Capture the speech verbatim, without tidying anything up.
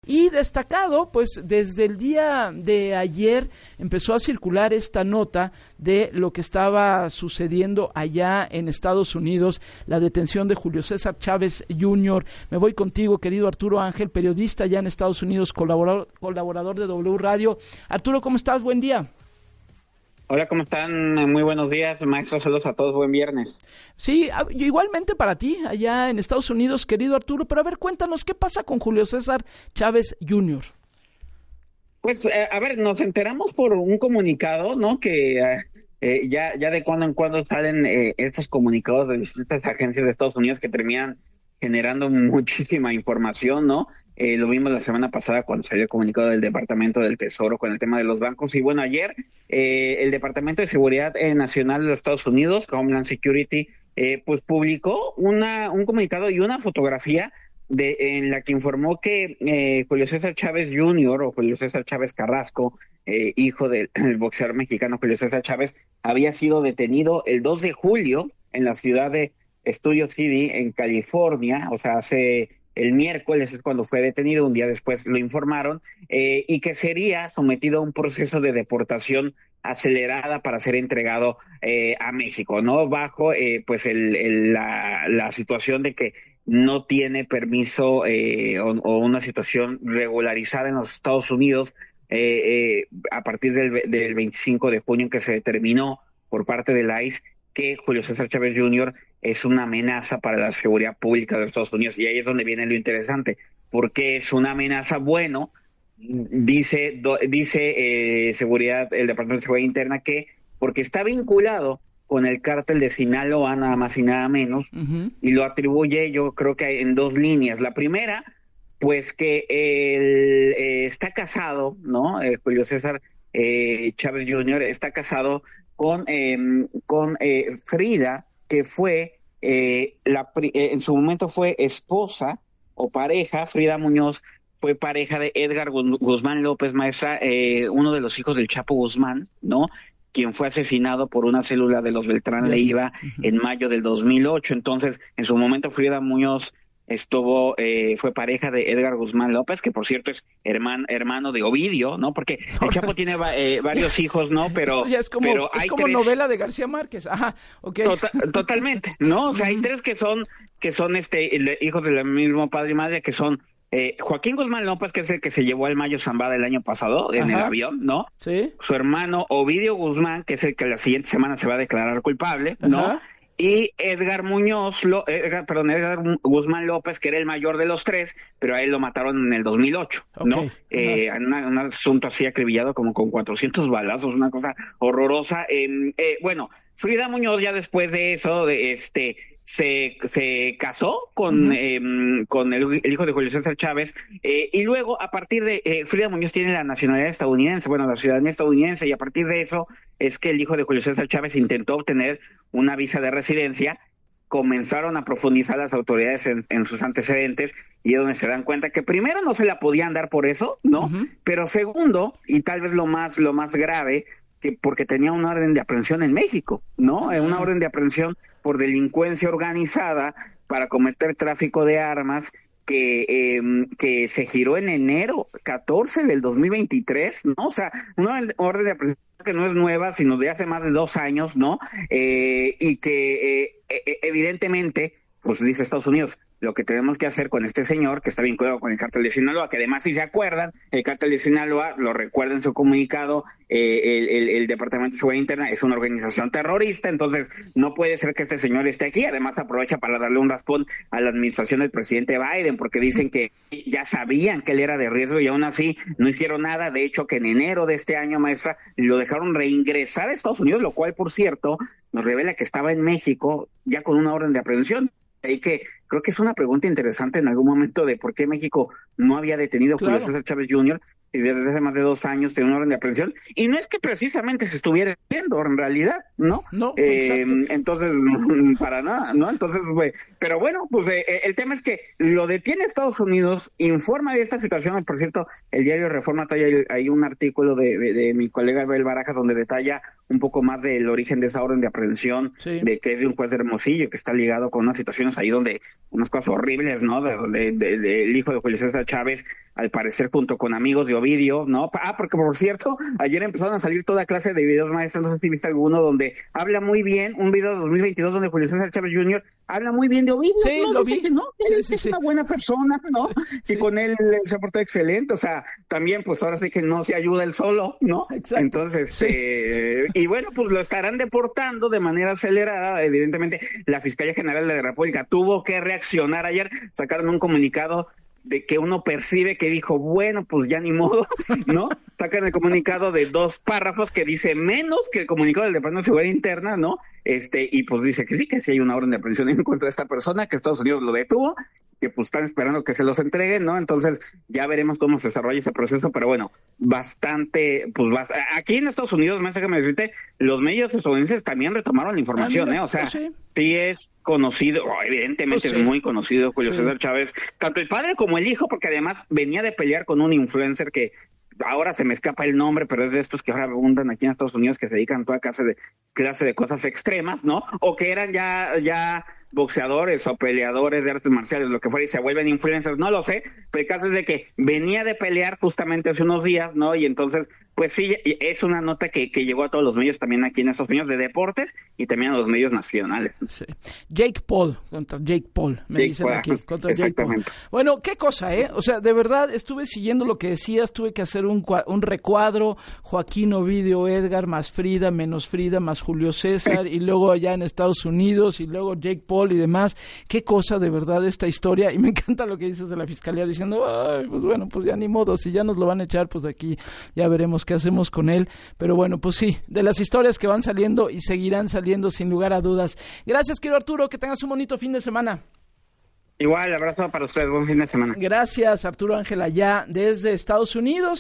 Y destacado, pues desde el día de ayer empezó a circular esta nota de lo que estaba sucediendo allá en Estados Unidos, la detención de Julio César Chávez junior Me voy contigo, querido Arturo Ángel, periodista allá en Estados Unidos, colaborador, colaborador de W Radio. Arturo, ¿cómo estás? Buen día. Hola, ¿cómo están? Muy buenos días, maestro. Saludos a todos, buen viernes. Sí, igualmente para ti, allá en Estados Unidos, querido Arturo. Pero a ver, cuéntanos, ¿qué pasa con Julio César Chávez junior? Pues, eh, a ver, nos enteramos por un comunicado, ¿no? Que eh, ya, ya de cuando en cuando salen eh, estos comunicados de distintas agencias de Estados Unidos que terminan generando muchísima información, ¿no? Eh, lo vimos la semana pasada cuando salió el comunicado del Departamento del Tesoro con el tema de los bancos. Y bueno, ayer eh, el Departamento de Seguridad eh, Nacional de los Estados Unidos, Homeland Security, eh, pues publicó una un comunicado y una fotografía de en la que informó que eh, Julio César Chávez junior o Julio César Chávez Carrasco, eh, hijo del boxeador mexicano Julio César Chávez, había sido detenido el dos de julio en la ciudad de Studio City, en California, o sea, hace... el miércoles es cuando fue detenido, un día después lo informaron, eh, y que sería sometido a un proceso de deportación acelerada para ser entregado eh, a México, ¿no? Bajo eh, pues el, el, la, la situación de que no tiene permiso eh, o, o una situación regularizada en los Estados Unidos eh, eh, a partir del, del veinticinco de junio, que se determinó por parte de la I C E que Julio César Chávez junior es una amenaza para la seguridad pública de los Estados Unidos. Y ahí es donde viene lo interesante. ¿Por qué es una amenaza? Bueno, dice do, dice eh, seguridad, el Departamento de Seguridad Interna, que porque está vinculado con el cártel de Sinaloa, nada más y nada menos, uh-huh. y lo atribuye, yo creo que en dos líneas. La primera, pues que él eh, está casado, ¿no? Eh, Julio César eh, Chávez junior está casado con, eh, con eh, Frida, que fue, eh, la, eh, en su momento fue esposa o pareja. Frida Muñoz fue pareja de Edgar Guzmán López, maestra, eh, uno de los hijos del Chapo Guzmán, ¿no? Quien fue asesinado por una célula de los Beltrán Leiva uh-huh. en mayo del dos mil ocho. Entonces, en su momento, Frida Muñoz estuvo, eh, fue pareja de Edgar Guzmán López, que por cierto es hermano, hermano de Ovidio, ¿no? Porque el Chapo tiene eh, varios hijos, ¿no? Pero, Esto ya es como, pero es hay como tres... novela de García Márquez, ajá, ok. Tota, totalmente, ¿no? O sea, hay tres que son, que son este, hijos del mismo padre y madre, que son eh, Joaquín Guzmán López, que es el que se llevó al Mayo Zambada el año pasado en ajá. el avión, ¿no? Sí. Su hermano Ovidio Guzmán, que es el que la siguiente semana se va a declarar culpable, ¿no? Ajá. Y Edgar Muñoz, lo, Edgar, perdón, Edgar Guzmán López, que era el mayor de los tres, pero a él lo mataron en el dos mil ocho, ¿no? Okay. Eh, en una, un asunto así acribillado, como con cuatrocientos balazos, una cosa horrorosa. Eh, eh, bueno, Frida Muñoz ya después de eso, de este, se, se casó con, uh-huh. eh, con el, el hijo de Julio César Chávez, eh, y luego a partir de, eh, Frida Muñoz tiene la nacionalidad estadounidense, bueno, la ciudadanía estadounidense, y a partir de eso es que el hijo de Julio César Chávez intentó obtener una visa de residencia. Comenzaron a profundizar las autoridades en, en sus antecedentes, y es donde se dan cuenta que primero no se la podían dar por eso, ¿no? Uh-huh. Pero segundo, y tal vez lo más, lo más grave, que porque tenía una orden de aprehensión en México, ¿no? Uh-huh. Una orden de aprehensión por delincuencia organizada para cometer tráfico de armas, que eh, que se giró en enero catorce del dos mil veintitrés, ¿no? O sea, una orden de aprehensión que no es nueva, sino de hace más de dos años, ¿no? Eh, y que eh, evidentemente, pues dice Estados Unidos, lo que tenemos que hacer con este señor que está vinculado con el cártel de Sinaloa, que además, si se acuerdan, el cártel de Sinaloa, lo recuerda en su comunicado, eh, el, el, el Departamento de Seguridad Interna es una organización terrorista, entonces no puede ser que este señor esté aquí. Además aprovecha para darle un raspón a la administración del presidente Biden, porque dicen que ya sabían que él era de riesgo y aún así no hicieron nada. De hecho, que en enero de este año, maestra, lo dejaron reingresar a Estados Unidos, lo cual, por cierto, nos revela que estaba en México ya con una orden de aprehensión. Ahí que creo que es una pregunta interesante en algún momento de por qué México no había detenido a claro. Julio César Chávez junior y desde hace más de dos años tenía una orden de aprehensión, y no es que precisamente se estuviera viendo en realidad, ¿no? No, eh, entonces, para nada, ¿no? Entonces, pues, pero bueno, pues eh, el tema es que lo detiene Estados Unidos, informa de esta situación. Por cierto, el diario Reforma trae ahí un artículo de, de, de mi colega Abel Barajas donde detalla un poco más del origen de esa orden de aprehensión, sí. de que es de un juez de Hermosillo, que está ligado con unas situaciones ahí donde, unas cosas horribles, ¿no? De, de, de, de el hijo de Julio César Chávez al parecer junto con amigos de Ovidio, ¿no? Ah, porque por cierto, ayer empezaron a salir toda clase de videos, maestro, no sé si viste alguno, donde habla muy bien, un video de dos mil veintidós donde Julio César Chávez junior habla muy bien de Ovidio, sí, ¿no? Lo Dice vi. que no, que sí, él sí, es sí. una buena persona, ¿no? Sí. Y con él, él se ha portado excelente, o sea, también pues ahora sí que no se ayuda él solo, ¿no? Exacto. Entonces, Sí. eh, y bueno, pues lo estarán deportando de manera acelerada, evidentemente la Fiscalía General de la República tuvo que reaccionar ayer, sacaron un comunicado de que uno percibe que dijo, bueno, pues ya ni modo, ¿no? Sacan el comunicado de dos párrafos que dice menos que el comunicado del Departamento de Seguridad Interna, ¿no? Este, y pues dice que sí, que sí hay una orden de aprehensión en contra de esta persona, que Estados Unidos lo detuvo, que pues están esperando que se los entreguen, ¿no? Entonces ya veremos cómo se desarrolla ese proceso, pero bueno, bastante, pues bast- aquí en Estados Unidos, más que me decirte, los medios estadounidenses también retomaron la información, Ah, mira, ¿eh? O sea, pues sí. sí es conocido, oh, evidentemente Pues sí. es muy conocido Julio Sí. César Chávez, tanto el padre como el hijo, porque además venía de pelear con un influencer que ahora se me escapa el nombre, pero es de estos que ahora abundan aquí en Estados Unidos, que se dedican a toda clase de clase de cosas extremas, ¿no? O que eran ya ya boxeadores o peleadores de artes marciales, lo que fuera, y se vuelven influencers, no lo sé, pero el caso es de que venía de pelear justamente hace unos días, ¿no? Y entonces, pues sí, es una nota que, que llegó a todos los medios también aquí en Estados Unidos de deportes y también a los medios nacionales. Sí. Jake Paul, contra Jake Paul, me Jake dicen Paul, aquí, contra Jake Paul. exactamente. Bueno, qué cosa, ¿eh? O sea, de verdad, estuve siguiendo lo que decías, tuve que hacer un, cua- un recuadro, Joaquín, Ovidio, Edgar, más Frida, menos Frida, más Julio César, y luego allá en Estados Unidos, y luego Jake Paul y demás. Qué cosa, de verdad, esta historia, y me encanta lo que dices de la Fiscalía, diciendo, ay, pues bueno, pues ya ni modo, si ya nos lo van a echar, pues aquí ya veremos qué hacemos con él. Pero bueno, pues sí, de las historias que van saliendo y seguirán saliendo sin lugar a dudas. Gracias, querido Arturo, que tengas un bonito fin de semana. Igual, abrazo para ustedes, buen fin de semana. Gracias, Arturo Ángel, allá desde Estados Unidos.